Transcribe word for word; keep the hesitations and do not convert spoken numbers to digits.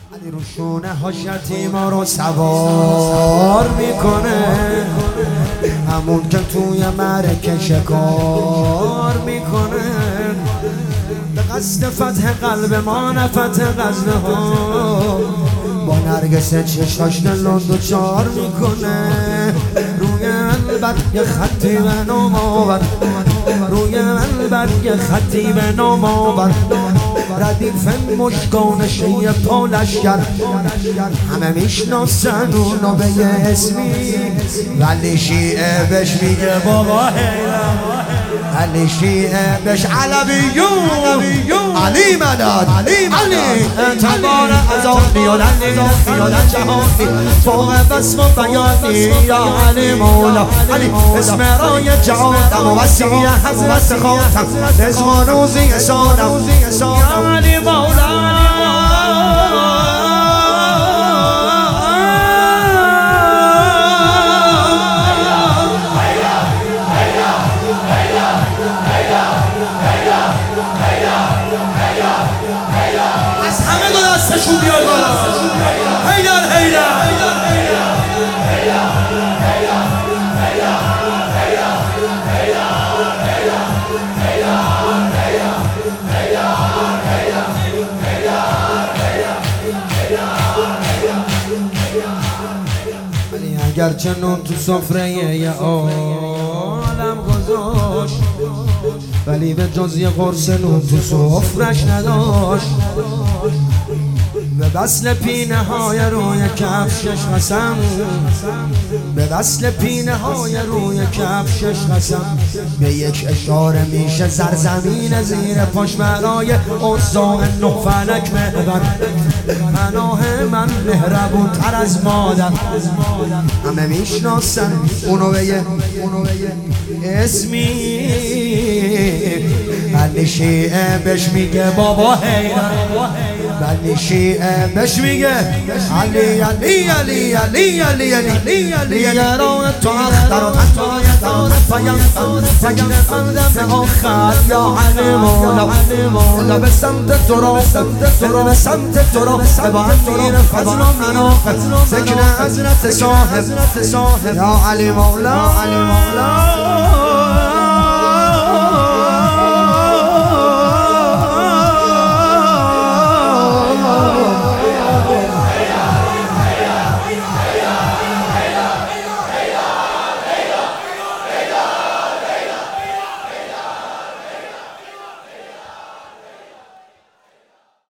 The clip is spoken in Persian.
علی روشونه حاجتی ما رو سوار میکنه، همون که توی مرکه شکار میکنه. به قصد فتح قلب ما نه فتح غزنه ها، با نرگس چشاش دلون دوچار میکنه. روی البر یه خطی به نام آور، روی البر یه خطی به نام آور. ردیف مشکان شیع پالشگر، همه میشناسن اونو به یه اسمی، ولی شیعه بهش میگه بابا حیرم. علی شیعه بهش علویون، علی مدد، علی اعتبار ازانی و لنی خیالت جهانی، فوق بسم و بیانی یا علی مولا. علی اسم رای جهانم و وسیع حضرت خاتم، رزق و روزی سانم یا علی مولا. از همه دو دستشون بیار بالا. هیدر هیدر ولی اگر چنون تو سفره یه عالم گذاشت، ولی به جز یه قرص نون تو سفرش نداشت. به وصل پینه های روی کفشش قسم، به وصل پینه های روی کفشش قسم. به یک اشاره میشه زرزمین زیر پاش برای اوضاع نه فلک محور. پناه من مهربون تر از مادر، همه میشناسن اونو به یه اسمی. علی شیعه بهش میگه بابا حیرم، علی شیعه بهش میگه علی علی علی علی علی علی علی یارو تو اختر و تنتای پیام سجن قلب آخر یا علی مولا. مولا به سمت تو رو به سمت تو رو به امیر فضل و مناقب، سکن حضرت صاحب یا علی مولا. علی مولا